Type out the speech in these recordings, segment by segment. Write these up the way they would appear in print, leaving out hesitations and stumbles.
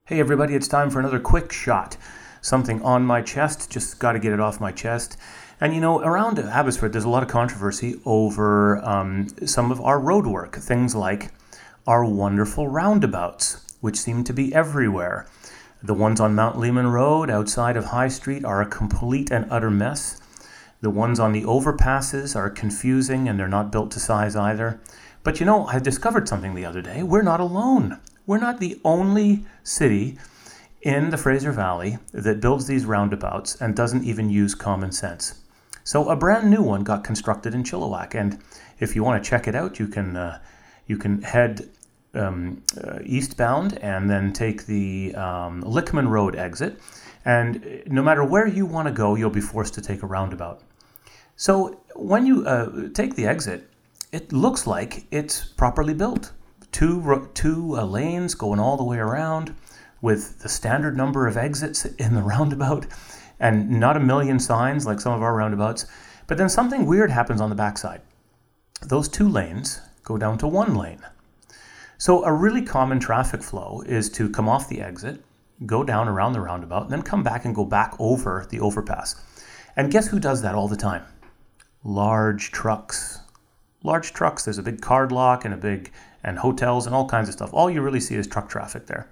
Hey everybody, it's time for another quick shot. Something on my chest, just got to get it off my chest. And you know, around Abbotsford, there's a lot of controversy over some of our road work. Things like our wonderful roundabouts, which seem to be everywhere. The ones on Mount Lehman Road outside of High Street are a complete and utter mess. The ones on the overpasses are confusing and they're not built to size either. But you know, I discovered something the other day. We're not alone. We're not the only city in the Fraser Valley that builds these roundabouts and doesn't even use common sense. So a brand new one got constructed in Chilliwack, and if you want to check it out, you can head eastbound and then take the Lickman Road exit, and no matter where you want to go, you'll be forced to take a roundabout. So when you take the exit, it looks like it's properly built. Two lanes going all the way around with the standard number of exits in the roundabout and not a million signs like some of our roundabouts. But then something weird happens on the backside. Those 2 lanes go down to 1 lane. So a really common traffic flow is to come off the exit, go down around the roundabout, and then come back and go back over the overpass. And guess who does that all the time? Large trucks. There's a big card lock and hotels and all kinds of stuff. All you really see is truck traffic there.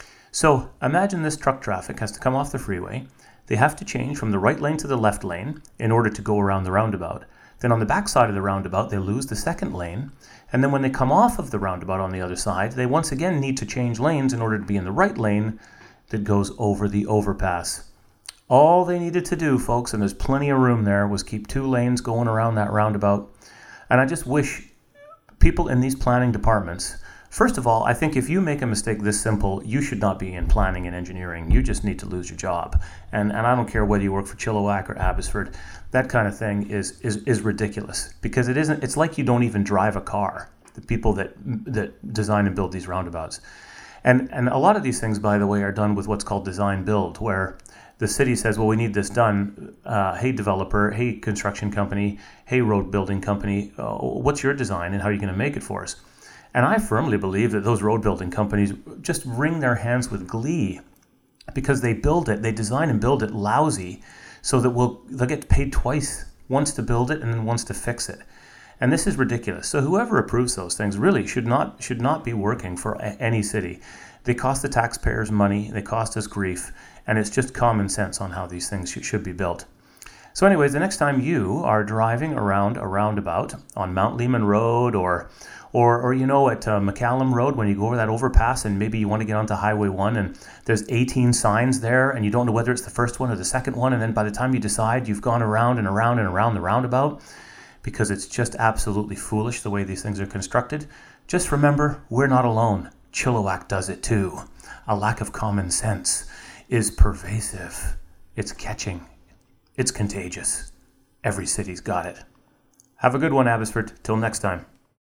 So imagine this truck traffic has to come off the freeway. They have to change from the right lane to the left lane in order to go around the roundabout. Then on the back side of the roundabout, they lose the second lane. And then when they come off of the roundabout on the other side, they once again need to change lanes in order to be in the right lane that goes over the overpass. All they needed to do, folks, and there's plenty of room there, was keep 2 lanes going around that roundabout. And I just wish people in these planning departments, first of all, I think if you make a mistake this simple, you should not be in planning and engineering. You just need to lose your job. And I don't care whether you work for Chilliwack or Abbotsford. That kind of thing is ridiculous because it's like you don't even drive a car, the people that design and build these roundabouts. And a lot of these things, by the way, are done with what's called design build, where the city says, well, we need this done. Hey, developer. Hey, construction company. Hey, road building company. What's your design and how are you going to make it for us? And I firmly believe that those road building companies just wring their hands with glee because they design and build it lousy so that they'll get paid twice, once to build it and then once to fix it. And this is ridiculous. So whoever approves those things really should not be working for any city. They cost the taxpayers money, they cost us grief, and it's just common sense on how these things should be built. So anyways, the next time you are driving around a roundabout on Mount Lehman Road or you know at McCallum Road when you go over that overpass and maybe you want to get onto Highway 1 and there's 18 signs there and you don't know whether it's the first one or the second one, and then by the time you decide, you've gone around and around and around the roundabout because it's just absolutely foolish the way these things are constructed. Just remember, we're not alone. Chilliwack does it too. A lack of common sense is pervasive. It's catching. It's contagious. Every city's got it. Have a good one, Abbotsford. Till next time.